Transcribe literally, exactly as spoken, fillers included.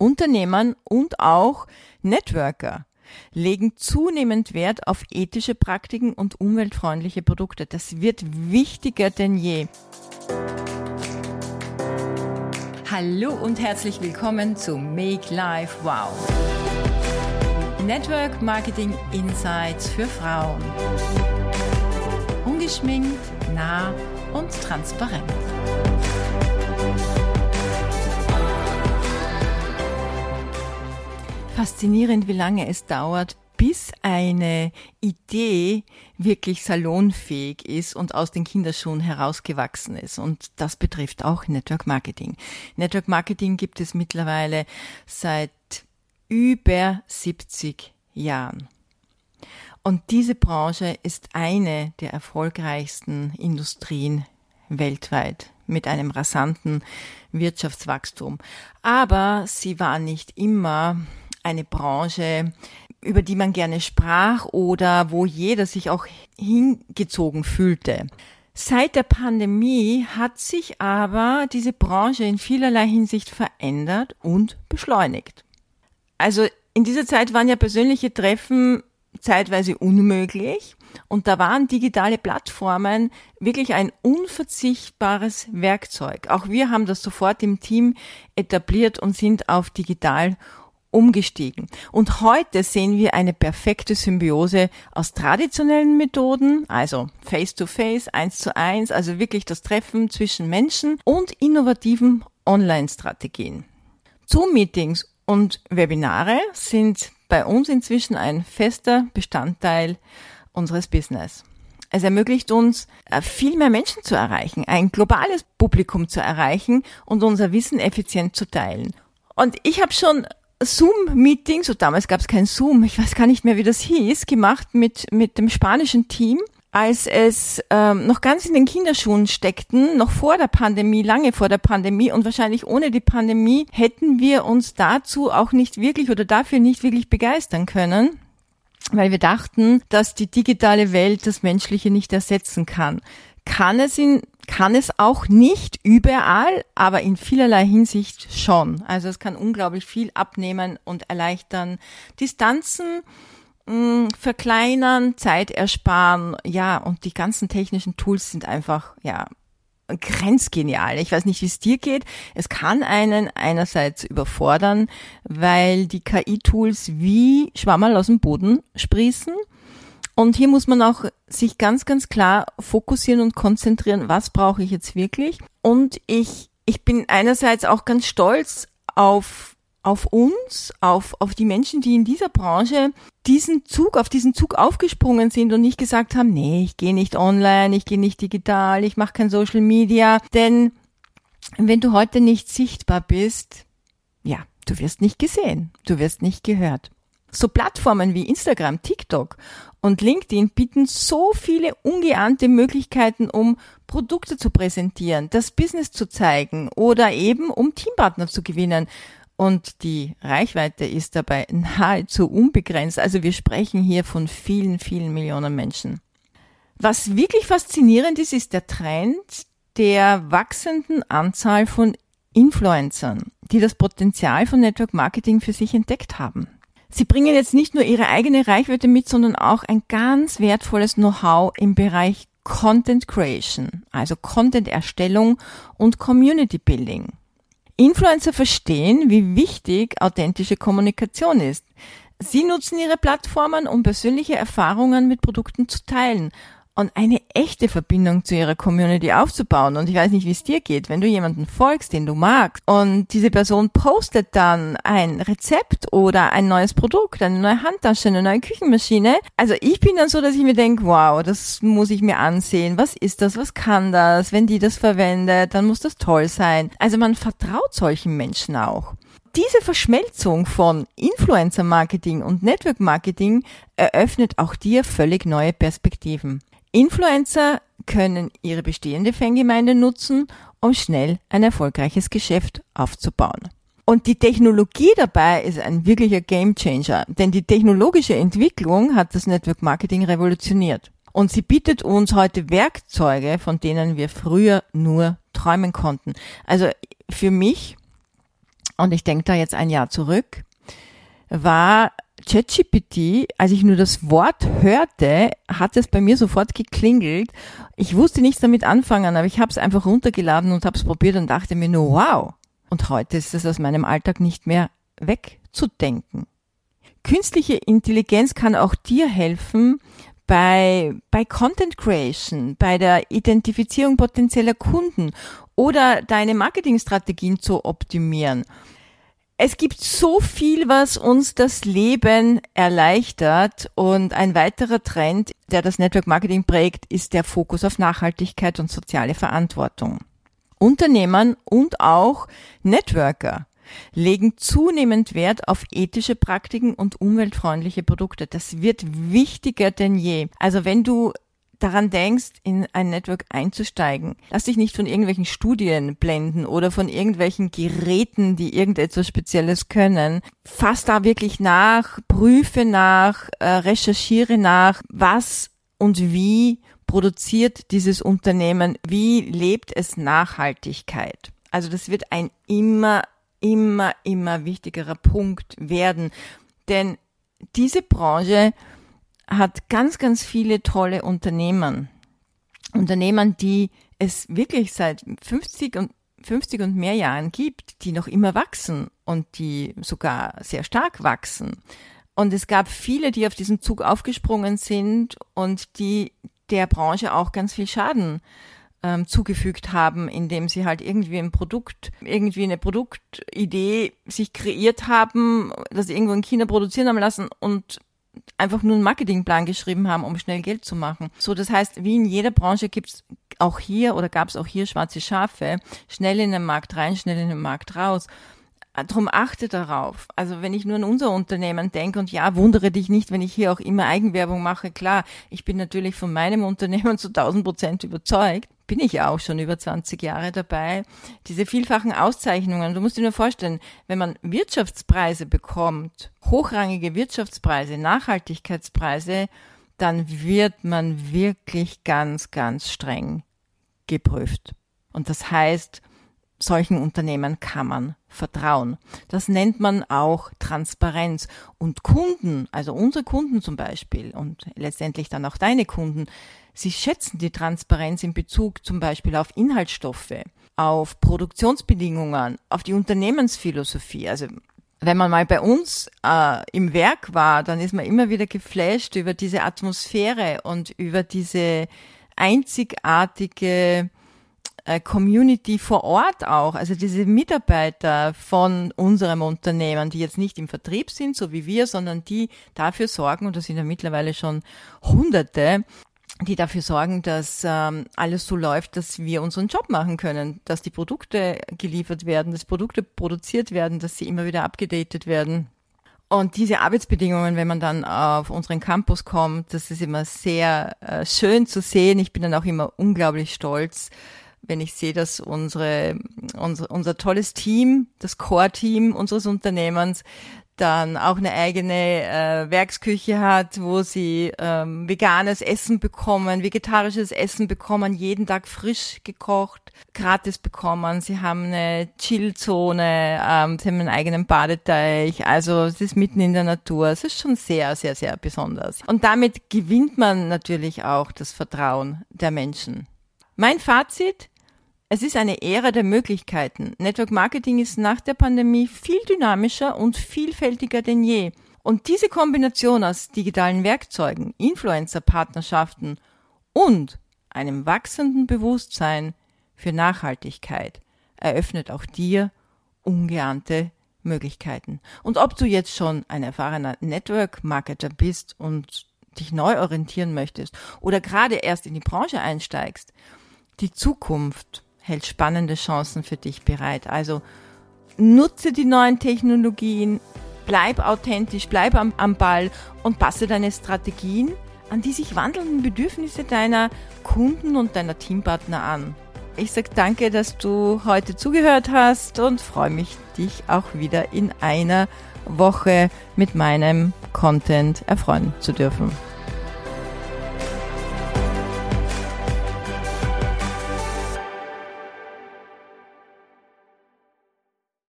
Unternehmen und auch Networker legen zunehmend Wert auf ethische Praktiken und umweltfreundliche Produkte. Das wird wichtiger denn je. Hallo und herzlich willkommen zu Make Life Wow. Network Marketing Insights für Frauen. Ungeschminkt, nah und transparent. Faszinierend, wie lange es dauert, bis eine Idee wirklich salonfähig ist und aus den Kinderschuhen herausgewachsen ist. Und das betrifft auch Network Marketing. Network Marketing gibt es mittlerweile seit über siebzig Jahren. Und diese Branche ist eine der erfolgreichsten Industrien weltweit mit einem rasanten Wirtschaftswachstum. Aber sie war nicht immer eine Branche, über die man gerne sprach oder wo jeder sich auch hingezogen fühlte. Seit der Pandemie hat sich aber diese Branche in vielerlei Hinsicht verändert und beschleunigt. Also in dieser Zeit waren ja persönliche Treffen zeitweise unmöglich und da waren digitale Plattformen wirklich ein unverzichtbares Werkzeug. Auch wir haben das sofort im Team etabliert und sind auf digital umgestiegen. Und heute sehen wir eine perfekte Symbiose aus traditionellen Methoden, also Face-to-Face, eins zu eins, also wirklich das Treffen zwischen Menschen und innovativen Online-Strategien. Zoom-Meetings und Webinare sind bei uns inzwischen ein fester Bestandteil unseres Business. Es ermöglicht uns, viel mehr Menschen zu erreichen, ein globales Publikum zu erreichen und unser Wissen effizient zu teilen. Und ich habe schon Zoom-Meetings, so damals gab es kein Zoom, ich weiß gar nicht mehr, wie das hieß, gemacht mit mit dem spanischen Team, als es ähm, noch ganz in den Kinderschuhen steckten, noch vor der Pandemie, lange vor der Pandemie und wahrscheinlich ohne die Pandemie hätten wir uns dazu auch nicht wirklich oder dafür nicht wirklich begeistern können, weil wir dachten, dass die digitale Welt das Menschliche nicht ersetzen kann. Kann es in Kann es auch nicht überall, aber in vielerlei Hinsicht schon. Also es kann unglaublich viel abnehmen und erleichtern, Distanzen mh, verkleinern, Zeit ersparen, ja, und die ganzen technischen Tools sind einfach, ja, grenzgenial. Ich weiß nicht, wie es dir geht. Es kann einen einerseits überfordern, weil die K I-Tools wie Schwammerl aus dem Boden sprießen. Und hier muss man auch sich ganz, ganz klar fokussieren und konzentrieren, was brauche ich jetzt wirklich. Und ich ich bin einerseits auch ganz stolz auf auf uns, auf auf die Menschen, die in dieser Branche diesen Zug, auf diesen Zug aufgesprungen sind und nicht gesagt haben, nee, ich gehe nicht online, ich gehe nicht digital, ich mache kein Social Media. Denn wenn du heute nicht sichtbar bist, ja, du wirst nicht gesehen, du wirst nicht gehört. So Plattformen wie Instagram, TikTok und LinkedIn bieten so viele ungeahnte Möglichkeiten, um Produkte zu präsentieren, das Business zu zeigen oder eben um Teampartner zu gewinnen. Und die Reichweite ist dabei nahezu unbegrenzt. Also wir sprechen hier von vielen, vielen Millionen Menschen. Was wirklich faszinierend ist, ist der Trend der wachsenden Anzahl von Influencern, die das Potenzial von Network Marketing für sich entdeckt haben. Sie bringen jetzt nicht nur ihre eigene Reichweite mit, sondern auch ein ganz wertvolles Know-how im Bereich Content Creation, also Content-Erstellung und Community Building. Influencer verstehen, wie wichtig authentische Kommunikation ist. Sie nutzen ihre Plattformen, um persönliche Erfahrungen mit Produkten zu teilen und eine echte Verbindung zu ihrer Community aufzubauen. Und ich weiß nicht, wie es dir geht, wenn du jemanden folgst, den du magst und diese Person postet dann ein Rezept oder ein neues Produkt, eine neue Handtasche, eine neue Küchenmaschine. Also ich bin dann so, dass ich mir denke, wow, das muss ich mir ansehen. Was ist das? Was kann das? Wenn die das verwendet, dann muss das toll sein. Also man vertraut solchen Menschen auch. Diese Verschmelzung von Influencer-Marketing und Network-Marketing eröffnet auch dir völlig neue Perspektiven. Influencer können ihre bestehende Fangemeinde nutzen, um schnell ein erfolgreiches Geschäft aufzubauen. Und die Technologie dabei ist ein wirklicher Gamechanger, denn die technologische Entwicklung hat das Network Marketing revolutioniert. Und sie bietet uns heute Werkzeuge, von denen wir früher nur träumen konnten. Also für mich und ich denke da jetzt ein Jahr zurück, war ChatGPT, als ich nur das Wort hörte, hat es bei mir sofort geklingelt. Ich wusste nichts damit anfangen, aber ich habe es einfach runtergeladen und habe es probiert und dachte mir nur, wow. Und heute ist es aus meinem Alltag nicht mehr wegzudenken. Künstliche Intelligenz kann auch dir helfen bei, bei Content Creation, bei der Identifizierung potenzieller Kunden oder deine Marketingstrategien zu optimieren. Es gibt so viel, was uns das Leben erleichtert, und ein weiterer Trend, der das Network Marketing prägt, ist der Fokus auf Nachhaltigkeit und soziale Verantwortung. Unternehmern und auch Networker legen zunehmend Wert auf ethische Praktiken und umweltfreundliche Produkte. Das wird wichtiger denn je. Also wenn du daran denkst, in ein Network einzusteigen, lass dich nicht von irgendwelchen Studien blenden oder von irgendwelchen Geräten, die irgendetwas Spezielles können. Fass da wirklich nach, prüfe nach, äh, recherchiere nach, was und wie produziert dieses Unternehmen, wie lebt es Nachhaltigkeit. Also das wird ein immer, immer, immer wichtigerer Punkt werden, denn diese Branche hat ganz, ganz viele tolle Unternehmen. Unternehmen, die es wirklich seit fünfzig und, fünfzig und mehr Jahren gibt, die noch immer wachsen und die sogar sehr stark wachsen. Und es gab viele, die auf diesen Zug aufgesprungen sind und die der Branche auch ganz viel Schaden ähm, zugefügt haben, indem sie halt irgendwie ein Produkt, irgendwie eine Produktidee sich kreiert haben, das irgendwo in China produzieren haben lassen und einfach nur einen Marketingplan geschrieben haben, um schnell Geld zu machen. So, das heißt, wie in jeder Branche gibt's auch hier oder gab es auch hier schwarze Schafe, schnell in den Markt rein, schnell in den Markt raus. Drum achte darauf. Also wenn ich nur an unser Unternehmen denke, und ja, wundere dich nicht, wenn ich hier auch immer Eigenwerbung mache. Klar, ich bin natürlich von meinem Unternehmen zu tausend Prozent überzeugt. Bin ich ja auch schon über zwanzig Jahre dabei. Diese vielfachen Auszeichnungen, du musst dir nur vorstellen, wenn man Wirtschaftspreise bekommt, hochrangige Wirtschaftspreise, Nachhaltigkeitspreise, dann wird man wirklich ganz, ganz streng geprüft. Und das heißt, solchen Unternehmen kann man vertrauen. Das nennt man auch Transparenz. Und Kunden, also unsere Kunden zum Beispiel und letztendlich dann auch deine Kunden, sie schätzen die Transparenz in Bezug zum Beispiel auf Inhaltsstoffe, auf Produktionsbedingungen, auf die Unternehmensphilosophie. Also wenn man mal bei uns äh, im Werk war, dann ist man immer wieder geflasht über diese Atmosphäre und über diese einzigartige Community vor Ort auch, also diese Mitarbeiter von unserem Unternehmen, die jetzt nicht im Vertrieb sind, so wie wir, sondern die dafür sorgen, und das sind ja mittlerweile schon Hunderte, die dafür sorgen, dass ähm, alles so läuft, dass wir unseren Job machen können, dass die Produkte geliefert werden, dass Produkte produziert werden, dass sie immer wieder abgedatet werden. Und diese Arbeitsbedingungen, wenn man dann auf unseren Campus kommt, das ist immer sehr äh, schön zu sehen. Ich bin dann auch immer unglaublich stolz, wenn ich sehe, dass unsere, unser, unser tolles Team, das Core-Team unseres Unternehmens, dann auch eine eigene äh, Werksküche hat, wo sie ähm, veganes Essen bekommen, vegetarisches Essen bekommen, jeden Tag frisch gekocht, gratis bekommen. Sie haben eine Chillzone, ähm, sie haben einen eigenen Badeteich, also es ist mitten in der Natur. Es ist schon sehr, sehr, sehr besonders. Und damit gewinnt man natürlich auch das Vertrauen der Menschen. Mein Fazit: Es ist eine Ära der Möglichkeiten. Network Marketing ist nach der Pandemie viel dynamischer und vielfältiger denn je. Und diese Kombination aus digitalen Werkzeugen, Influencer-Partnerschaften und einem wachsenden Bewusstsein für Nachhaltigkeit eröffnet auch dir ungeahnte Möglichkeiten. Und ob du jetzt schon ein erfahrener Network-Marketer bist und dich neu orientieren möchtest oder gerade erst in die Branche einsteigst, die Zukunft hält spannende Chancen für dich bereit. Also nutze die neuen Technologien, bleib authentisch, bleib am, am Ball und passe deine Strategien an die sich wandelnden Bedürfnisse deiner Kunden und deiner Teampartner an. Ich sage danke, dass du heute zugehört hast und freue mich, dich auch wieder in einer Woche mit meinem Content erfreuen zu dürfen.